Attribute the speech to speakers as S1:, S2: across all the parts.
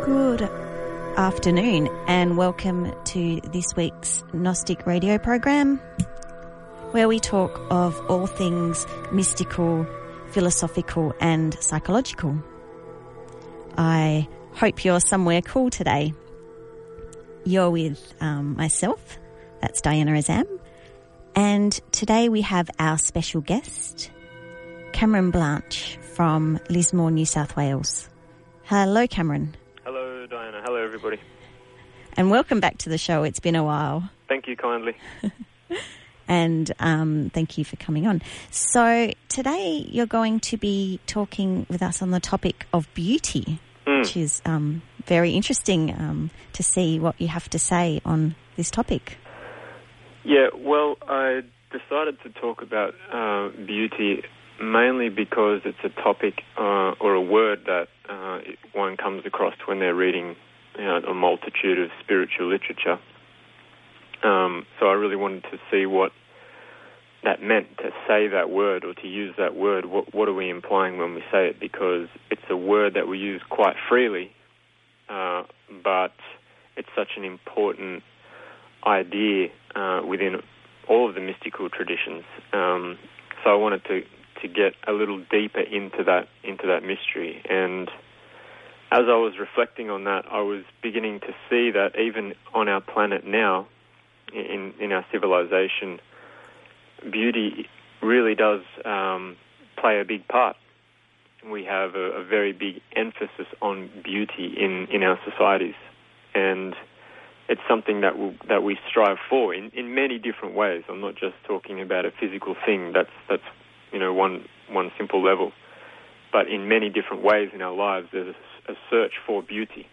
S1: Good afternoon and welcome to this week's Gnostic radio program, where we talk of all things mystical, philosophical and psychological. I hope you're somewhere cool today. You're with myself, that's Diana Azam, and today we have our special guest, Cameron Blanche from Lismore, New South Wales. Hello, Cameron.
S2: Hello, Diana. Hello, everybody.
S1: And welcome back to the show. It's been a while.
S2: Thank you kindly.
S1: And thank you for coming on. So today you're going to be talking with us on the topic of beauty, which is very interesting to see what you have to say on this topic.
S2: Yeah, well, I decided to talk about beauty mainly because it's a topic or a word that one comes across when they're reading a multitude of spiritual literature. So I really wanted to see what that meant, to say that word or to use that word. What are we implying when we say it? Because it's a word that we use quite freely, but it's such an important idea within all of the mystical traditions. So I wanted to get a little deeper into that mystery. And as I was reflecting on that, I was beginning to see that even on our planet now, in our civilization, beauty really does play a big part. We have a very big emphasis on beauty in our societies, and it's something that we strive for in many different ways. I'm not just talking about a physical thing. That's one simple level, but in many different ways in our lives, there's a search for beauty.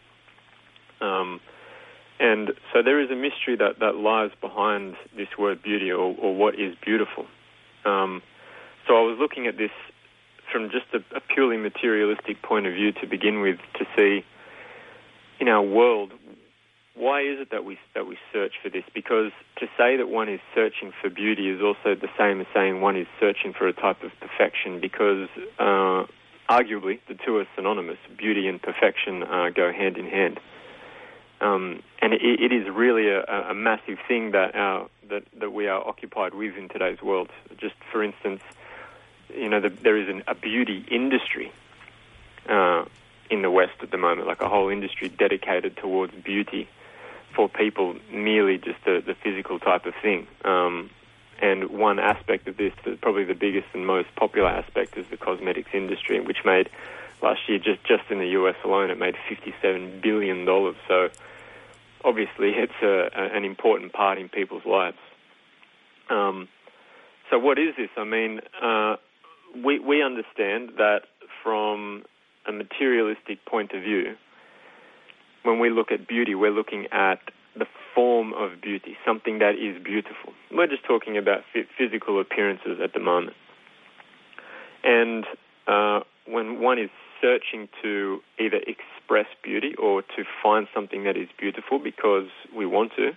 S2: And so there is a mystery that lies behind this word beauty, or what is beautiful. So I was looking at this from just a purely materialistic point of view to begin with, to see in our world, why is it that we search for this? Because to say that one is searching for beauty is also the same as saying one is searching for a type of perfection, because arguably the two are synonymous. Beauty and perfection go hand in hand. And it is really a massive thing that we are occupied with in today's world. Just for instance, there is a beauty industry in the West at the moment, like a whole industry dedicated towards beauty for people, merely just the physical type of thing. And one aspect of this, probably the biggest and most popular aspect, is the cosmetics industry, which made last year, just in the US alone, it made $57 billion. So obviously it's an important part in people's lives. So what is this? I mean, we understand that from a materialistic point of view, when we look at beauty, we're looking at the form of beauty, something that is beautiful. We're just talking about physical appearances at the moment. And when one is searching to either express beauty or to find something that is beautiful because we want to,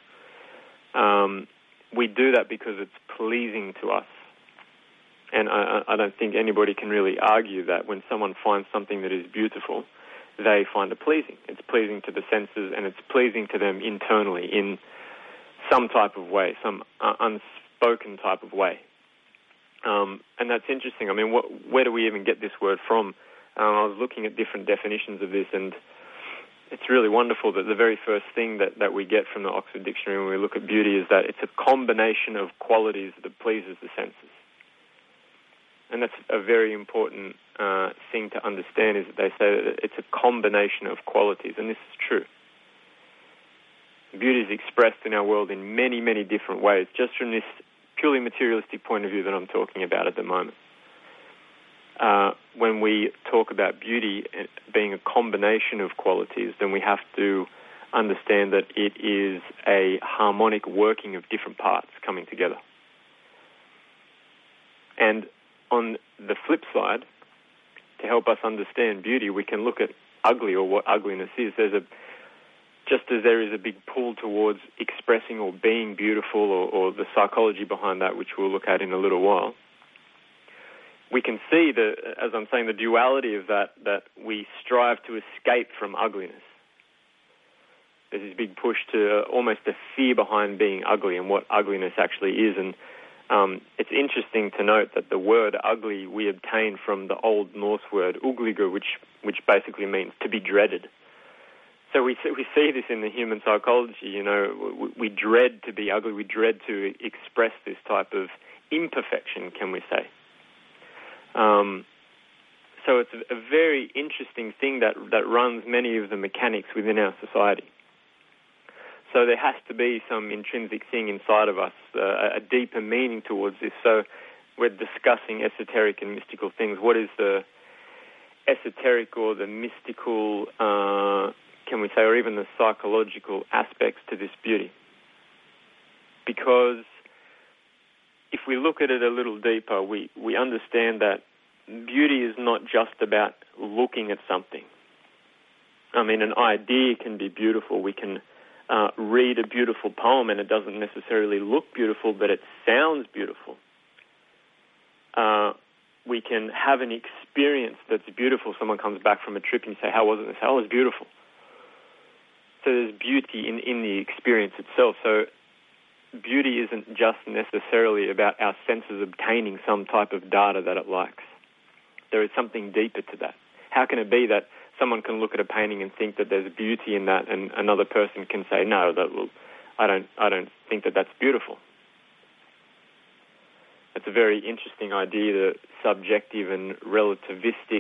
S2: we do that because it's pleasing to us. And I don't think anybody can really argue that when someone finds something that is beautiful, they find it pleasing. It's pleasing to the senses, and it's pleasing to them internally in some type of way, some unspoken type of way. And that's interesting. I mean, where do we even get this word from? I was looking at different definitions of this, and it's really wonderful that the very first thing that we get from the Oxford Dictionary when we look at beauty is that it's a combination of qualities that pleases the senses. And that's a very important thing to understand, is that they say that it's a combination of qualities, and this is true. Beauty is expressed in our world in many, many different ways, just from this purely materialistic point of view that I'm talking about at the moment. When we talk about beauty being a combination of qualities, then we have to understand that it is a harmonic working of different parts coming together. And on the flip side, to help us understand beauty, we can look at ugly, or what ugliness is. Just as there is a big pull towards expressing or being beautiful, or the psychology behind that, which we'll look at in a little while, we can see, as I'm saying, the duality of that we strive to escape from ugliness. there's this big push to almost a fear behind being ugly and what ugliness actually is. And it's interesting to note that the word ugly we obtain from the Old Norse word ugligur, which basically means to be dreaded. So we see this in the human psychology. You know, we dread to be ugly. We dread to express this type of imperfection, can we say? So it's a very interesting thing that runs many of the mechanics within our society. So there has to be some intrinsic thing inside of us, a deeper meaning towards this. So we're discussing esoteric and mystical things. What is the esoteric or the mystical, can we say, or even the psychological aspects to this beauty? Because if we look at it a little deeper, we understand that beauty is not just about looking at something. I mean, an idea can be beautiful. We can read a beautiful poem and it doesn't necessarily look beautiful, but it sounds beautiful. We can have an experience that's beautiful. Someone comes back from a trip and you say, how was it? And they say, oh, it was beautiful. So there's beauty in the experience itself. So beauty isn't just necessarily about our senses obtaining some type of data that it likes. There is something deeper to that. How can it be that someone can look at a painting and think that there's beauty in that, and another person can say, no, I don't think that that's beautiful? It's a very interesting idea, the subjective and relativistic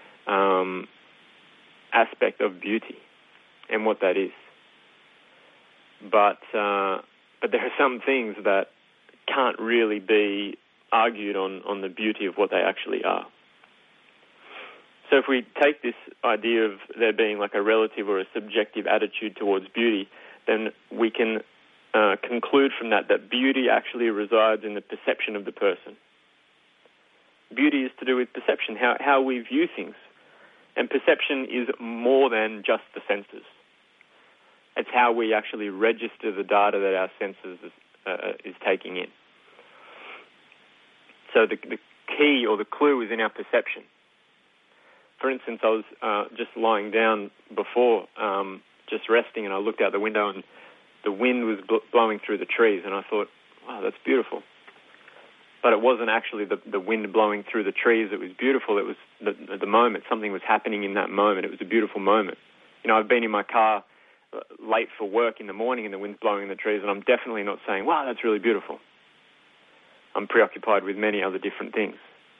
S2: aspect of beauty and what that is. But there are some things that can't really be argued on the beauty of what they actually are. So if we take this idea of there being like a relative or a subjective attitude towards beauty, then we can conclude from that beauty actually resides in the perception of the person. Beauty is to do with perception, how we view things. And perception is more than just the senses. It's how we actually register the data that our senses is taking in. So the key or the clue is in our perception. For instance, I was just lying down before, just resting, and I looked out the window and the wind was blowing through the trees, and I thought, wow, that's beautiful. But it wasn't actually the wind blowing through the trees that was beautiful. It was the moment. Something was happening in that moment. It was a beautiful moment. You know, I've been in my car late for work in the morning and the wind's blowing in the trees, and I'm definitely not saying, wow, that's really beautiful. I'm preoccupied with many other different things.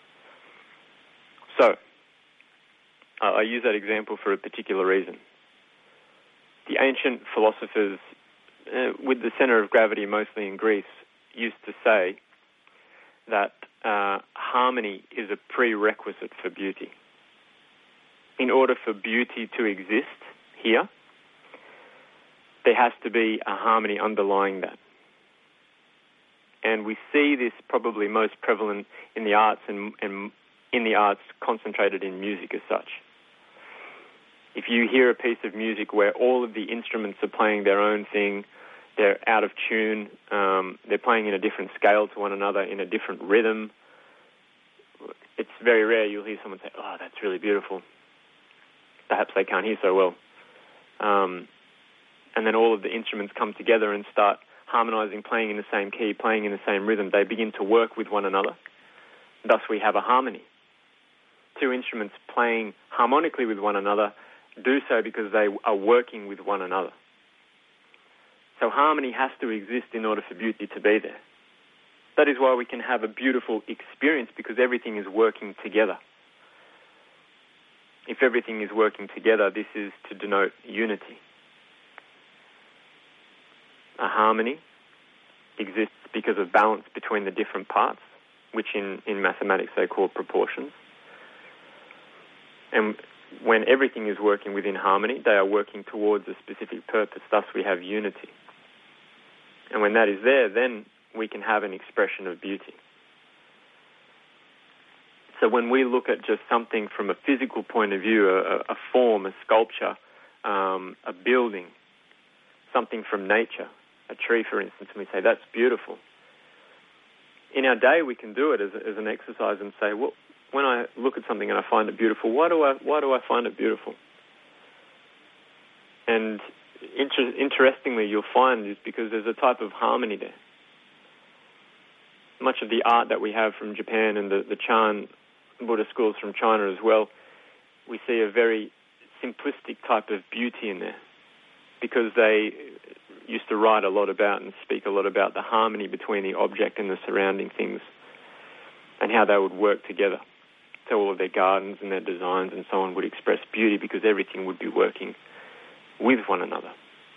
S2: So I use that example for a particular reason. The ancient philosophers, with the center of gravity mostly in Greece, used to say that harmony is a prerequisite for beauty. In order for beauty to exist here, there has to be a harmony underlying that. And we see this probably most prevalent in the arts and in the arts concentrated in music as such. If you hear a piece of music where all of the instruments are playing their own thing, they're out of tune, they're playing in a different scale to one another, in a different rhythm, it's very rare you'll hear someone say, oh, that's really beautiful. Perhaps they can't hear so well. And then all of the instruments come together and start harmonizing, playing in the same key, playing in the same rhythm. They begin to work with one another. Thus we have a harmony. Two instruments playing harmonically with one another do so because they are working with one another. So harmony has to exist in order for beauty to be there. That is why we can have a beautiful experience, because everything is working together. If everything is working together, this is to denote unity. A harmony exists because of balance between the different parts, which in mathematics they call proportions. And when everything is working within harmony, they are working towards a specific purpose. Thus we have unity. And when that is there, then we can have an expression of beauty. So when we look at just something from a physical point of view, a form, a sculpture, a building, something from nature, a tree, for instance, and we say, that's beautiful. In our day, we can do it as an exercise and say, well, when I look at something and I find it beautiful, why do I find it beautiful? And interestingly, you'll find is because there's a type of harmony there. Much of the art that we have from Japan and the Chan Buddhist schools from China as well, we see a very simplistic type of beauty in there, because they used to write a lot about and speak a lot about the harmony between the object and the surrounding things and how they would work together. So all of their gardens and their designs and so on would express beauty because everything would be working with one another.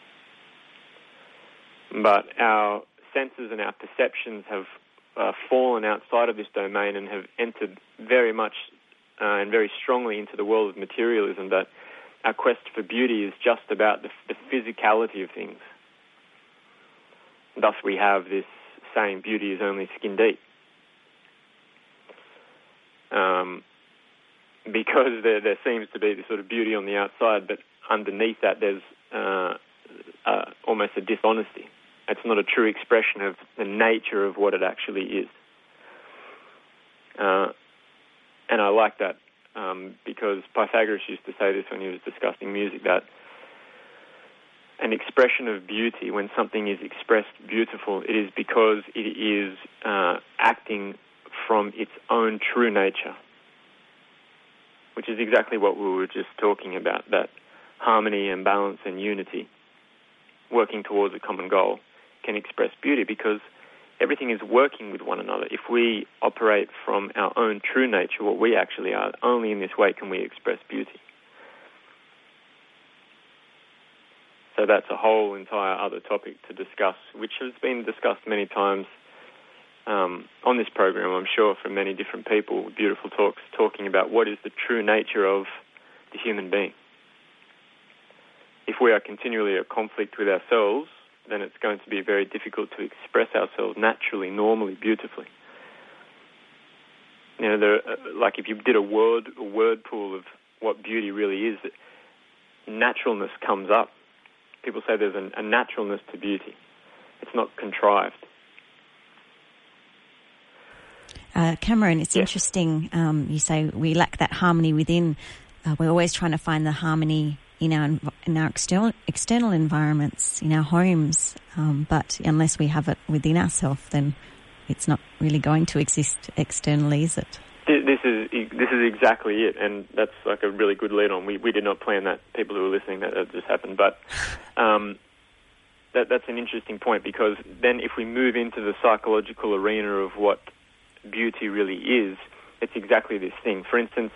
S2: But our senses and our perceptions have fallen outside of this domain and have entered very much and very strongly into the world of materialism, that our quest for beauty is just about the physicality of things. Thus we have this saying, beauty is only skin deep. Because there seems to be this sort of beauty on the outside, but underneath that there's almost a dishonesty. It's not a true expression of the nature of what it actually is. And I like that because Pythagoras used to say this when he was discussing music, that an expression of beauty, when something is expressed beautiful, it is because it is acting from its own true nature, which is exactly what we were just talking about, that harmony and balance and unity, working towards a common goal, can express beauty because everything is working with one another. If we operate from our own true nature, what we actually are, only in this way can we express beauty. So that's a whole entire other topic to discuss, which has been discussed many times on this program, I'm sure, from many different people, beautiful talks talking about what is the true nature of the human being. If we are continually at conflict with ourselves, then it's going to be very difficult to express ourselves naturally, normally, beautifully. You know, like if you did a word pool of what beauty really is, naturalness comes up. People say there's a naturalness to beauty. It's not contrived.
S1: Cameron, it's interesting. You say we lack that harmony within. We're always trying to find the harmony in our external environments, in our homes. But unless we have it within ourselves, then it's not really going to exist externally, is it?
S2: This is exactly it, and that's like a really good lead on. We did not plan that. People who are listening, that just happened. But that's an interesting point, because then if we move into the psychological arena of what beauty really is, it's exactly this thing. For instance,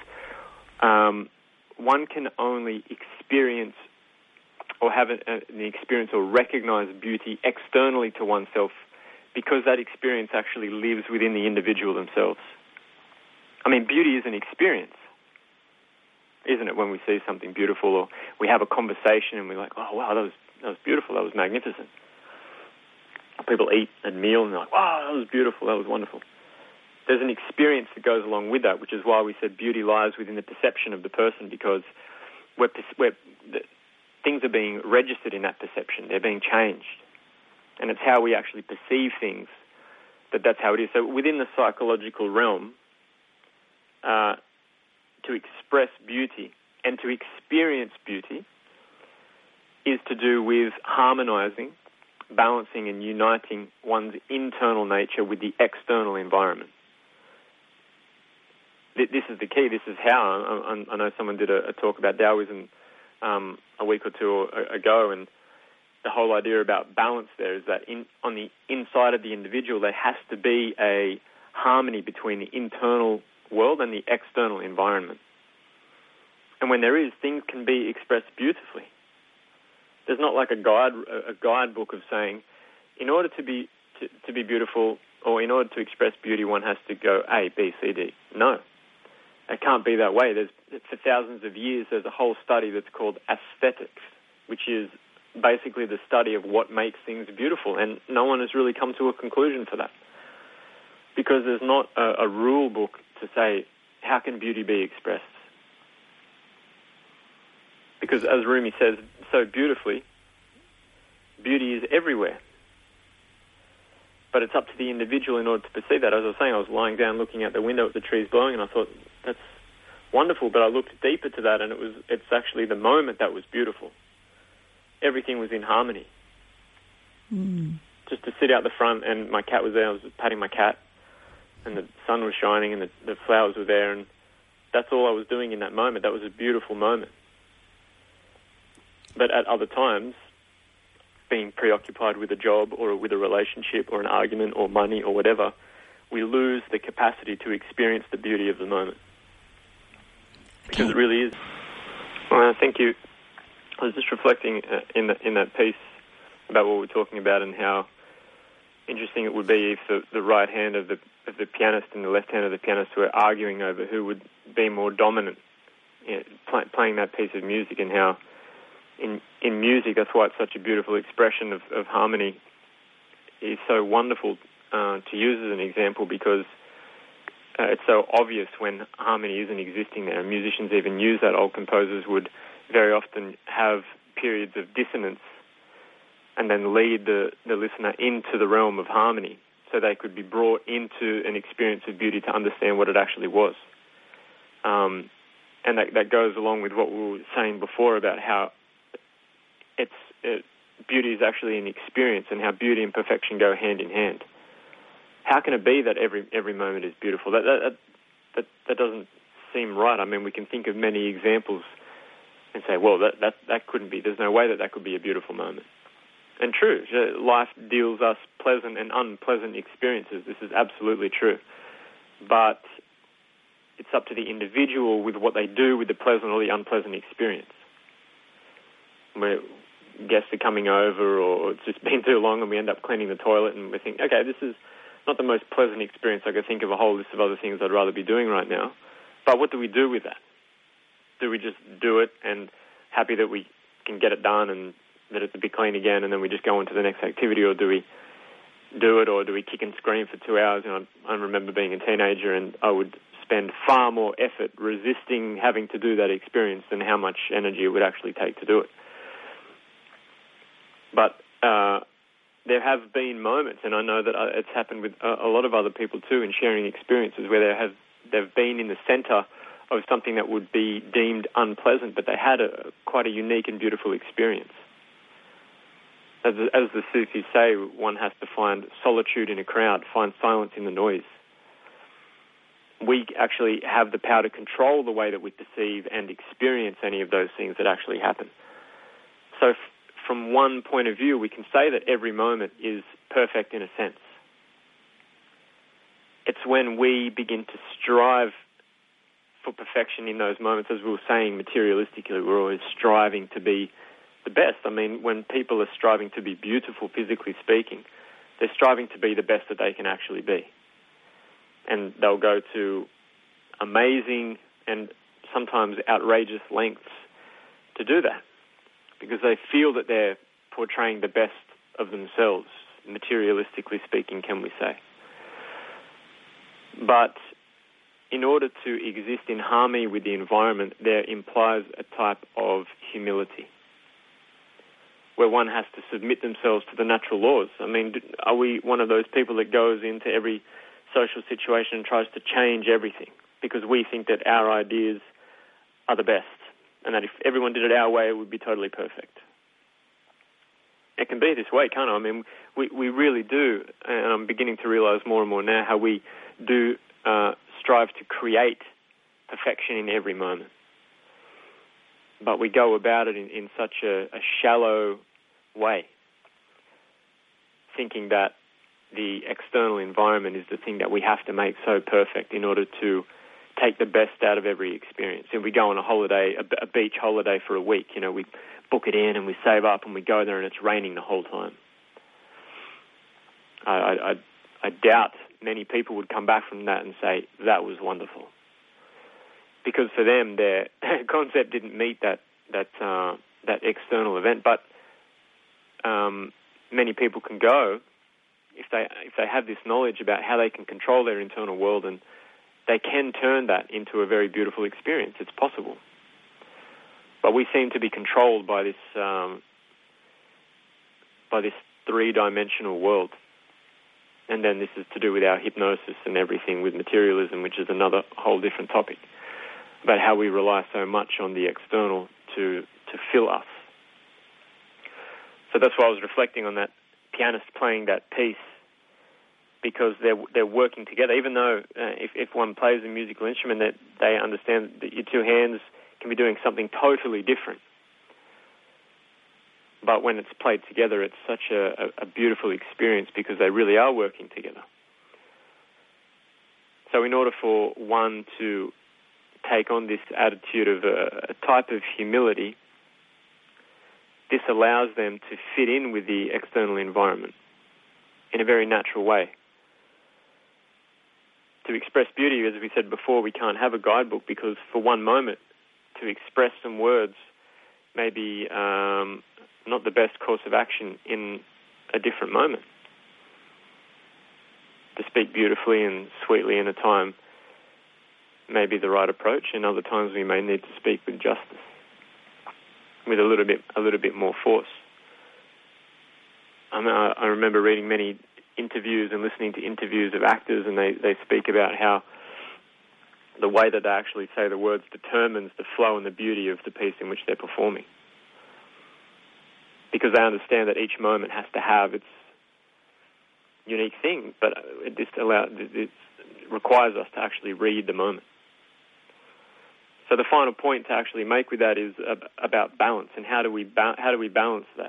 S2: one can only experience or have an experience or recognize beauty externally to oneself because that experience actually lives within the individual themselves. I mean, beauty is an experience, isn't it? When we see something beautiful or we have a conversation and we're like, oh, wow, that was beautiful, that was magnificent. People eat a meal and they're like, wow, that was beautiful, that was wonderful. There's an experience that goes along with that, which is why we said beauty lies within the perception of the person, because things are being registered in that perception. They're being changed. And it's how we actually perceive things that's how it is. So within the psychological realm, to express beauty and to experience beauty is to do with harmonizing, balancing and uniting one's internal nature with the external environment. This is the key. This is how. I know someone did a talk about Taoism a week or two ago, and the whole idea about balance there is that on the inside of the individual there has to be a harmony between the internal world and the external environment. And when there is, things can be expressed beautifully. There's not like a guidebook of saying, in order to be beautiful or in order to express beauty, one has to go A, B, C, D. No. It can't be that way. For thousands of years, there's a whole study that's called aesthetics, which is basically the study of what makes things beautiful, and no one has really come to a conclusion for that, because there's not a rule book to say, how can beauty be expressed? Because as Rumi says so beautifully, beauty is everywhere. But it's up to the individual in order to perceive that. As I was saying, I was lying down looking out the window at the trees blowing, and I thought, that's wonderful, but I looked deeper to that, and it's actually the moment that was beautiful. everything was in harmony.
S1: Mm.
S2: Just to sit out the front, and my cat was there, I was patting my cat, and the sun was shining, and the flowers were there, and that's all I was doing in that moment. That was a beautiful moment. But at other times, being preoccupied with a job or with a relationship or an argument or money or whatever, we lose the capacity to experience the beauty of the moment. Because it really is. Well, thank you. I was just reflecting in that piece about what we're talking about and how interesting it would be if the right hand of the pianist and the left hand of the pianist were arguing over who would be more dominant playing that piece of music, and how in music, that's why it's such a beautiful expression of harmony, is so wonderful to use as an example, because it's so obvious when harmony isn't existing there. Musicians even use that. Old composers would very often have periods of dissonance and then lead the listener into the realm of harmony so they could be brought into an experience of beauty to understand what it actually was. And that goes along with what we were saying before about how beauty is actually an experience, and how beauty and perfection go hand in hand. How can it be that every moment is beautiful? That doesn't seem right. I mean, we can think of many examples and say, well, that couldn't be. There's no way that could be a beautiful moment. And true, life deals us pleasant and unpleasant experiences. This is absolutely true. But it's up to the individual with what they do with the pleasant or the unpleasant experience. Where guests are coming over, or it's just been too long and we end up cleaning the toilet and we think, okay, this is not the most pleasant experience. I could think of a whole list of other things I'd rather be doing right now. But what do we do with that? Do we just do it and happy that we can get it done and that it's a bit clean again, and then we just go on to the next activity? Or do we do it, or do we kick and scream for 2 hours? And I remember being a teenager, and I would spend far more effort resisting having to do that experience than how much energy it would actually take to do it. But there have been moments, and I know that it's happened with a lot of other people too, in sharing experiences where they've been in the centre of something that would be deemed unpleasant, but they had quite a unique and beautiful experience. As the Sufis say, one has to find solitude in a crowd, find silence in the noise. We actually have the power to control the way that we perceive and experience any of those things that actually happen. So from one point of view, we can say that every moment is perfect in a sense. It's when we begin to strive for perfection in those moments, as we were saying materialistically, we're always striving to be the best. I mean, when people are striving to be beautiful, physically speaking, they're striving to be the best that they can actually be. And they'll go to amazing and sometimes outrageous lengths to do that, because they feel that they're portraying the best of themselves, materialistically speaking, can we say. But in order to exist in harmony with the environment, there implies a type of humility, where one has to submit themselves to the natural laws. I mean, are we one of those people that goes into every social situation and tries to change everything because we think that our ideas are the best, and that if everyone did it our way, it would be totally perfect? It can be this way, can't it? I mean, we really do, and I'm beginning to realize more and more now how we do strive to create perfection in every moment. But we go about it in such a shallow way, thinking that the external environment is the thing that we have to make so perfect in order to take the best out of every experience. And we go on a holiday, a beach holiday for a week. You know, we book it in and we save up and we go there and it's raining the whole time. I doubt many people would come back from that and say, that was wonderful. Because for them, their concept didn't meet that external event. But many people can go if they have this knowledge about how they can control their internal world, and they can turn that into a very beautiful experience. It's possible. But we seem to be controlled by this three-dimensional world. And then this is to do with our hypnosis and everything with materialism, which is another whole different topic, about how we rely so much on the external to fill us. So that's why I was reflecting on that pianist playing that piece, because they're working together. Even though if one plays a musical instrument, that they understand that your two hands can be doing something totally different. But when it's played together, it's such a beautiful experience because they really are working together. So in order for one to take on this attitude of a type of humility, this allows them to fit in with the external environment in a very natural way. To express beauty, as we said before, we can't have a guidebook because for one moment to express some words may be not the best course of action in a different moment. To speak beautifully and sweetly in a time may be the right approach, and other times we may need to speak with justice, with a little bit more force. I remember reading many interviews and listening to interviews of actors, and they speak about how the way that they actually say the words determines the flow and the beauty of the piece in which they're performing. Because they understand that each moment has to have its unique thing, but it requires us to actually read the moment. So the final point to actually make with that is about balance, and how do we balance that?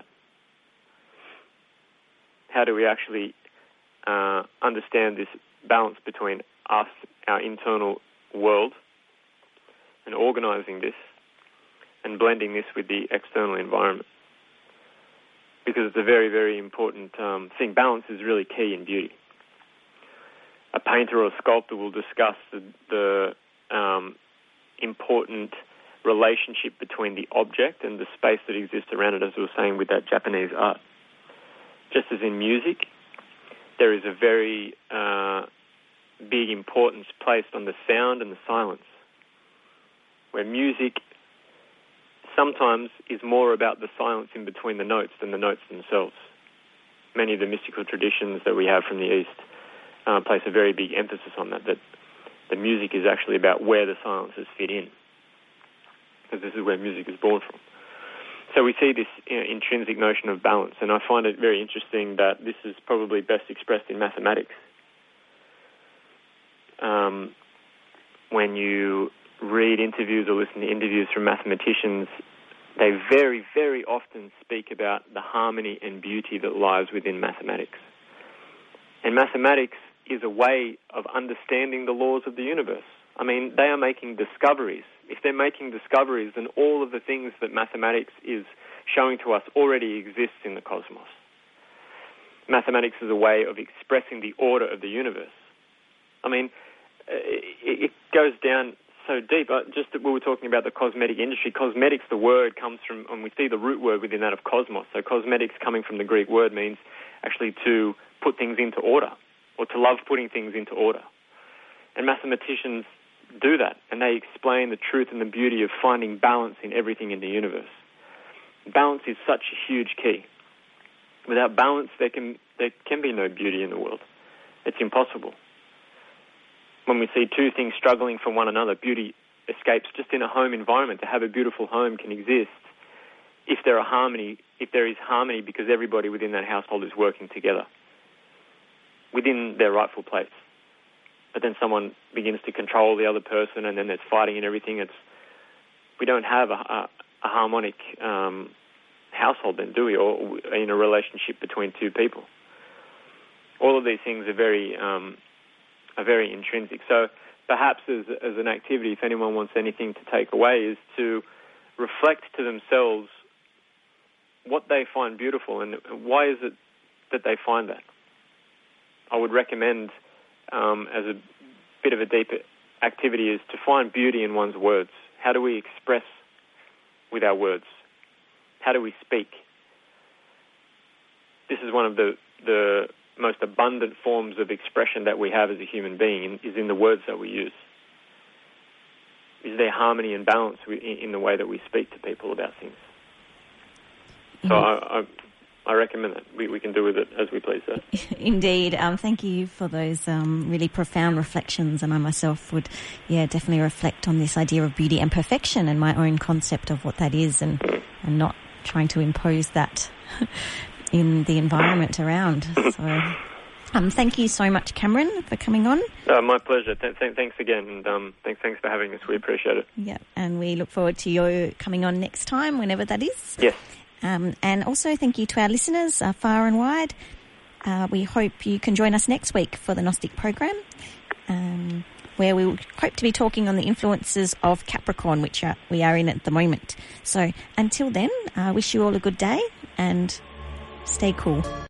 S2: How do we actually understand this balance between us, our internal world, and organising this and blending this with the external environment? Because it's a very, very important thing. Balance is really key in beauty. A painter or a sculptor will discuss the important relationship between the object and the space that exists around it, as we were saying with that Japanese art. Just as in music, there is a very big importance placed on the sound and the silence, where music sometimes is more about the silence in between the notes than the notes themselves. Many of the mystical traditions that we have from the East place a very big emphasis on that the music is actually about where the silences fit in, because this is where music is born from. So we see this intrinsic notion of balance, and I find it very interesting that this is probably best expressed in mathematics. When you read interviews or listen to interviews from mathematicians, they very, very often speak about the harmony and beauty that lies within mathematics. And mathematics is a way of understanding the laws of the universe. I mean, they are making discoveries. If they're making discoveries, then all of the things that mathematics is showing to us already exists in the cosmos. Mathematics is a way of expressing the order of the universe. I mean, it goes down so deep. Just that we were talking about the cosmetic industry. Cosmetics, the word comes from, and we see the root word within that of cosmos. So cosmetics, coming from the Greek word, means actually to put things into order, or to love putting things into order. And mathematicians do that, and they explain the truth and the beauty of finding balance in everything in the universe. Balance is such a huge key. Without balance, there can be no beauty in the world. It's impossible. When we see two things struggling from one another, beauty escapes. Just in a home environment, to have a beautiful home can exist if there is harmony, because everybody within that household is working together within their rightful place. But then someone begins to control the other person, and then there's fighting and everything. We don't have a harmonic household then, do we? Or in a relationship between two people. All of these things are very intrinsic. So perhaps as an activity, if anyone wants anything to take away, is to reflect to themselves what they find beautiful and why is it that they find that. I would recommend as a bit of a deeper activity is to find beauty in one's words. How do we express with our words? How do we speak? This is one of the most abundant forms of expression that we have as a human being, is in the words that we use. Is there harmony and balance in the way that we speak to people about things? So I recommend that. We can do with it as we please.
S1: Indeed. Thank you for those really profound reflections, and I myself would definitely reflect on this idea of beauty and perfection and my own concept of what that is, and not trying to impose that in the environment around. So, thank you so much, Cameron, for coming on.
S2: My pleasure. Thanks again, and thanks for having us. We appreciate it.
S1: Yeah, and we look forward to you coming on next time, whenever that is.
S2: Yes.
S1: And also thank you to our listeners far and wide. We hope you can join us next week for the Gnostic program, where we hope to be talking on the influences of Capricorn, which we are in at the moment. So until then, I wish you all a good day and stay cool.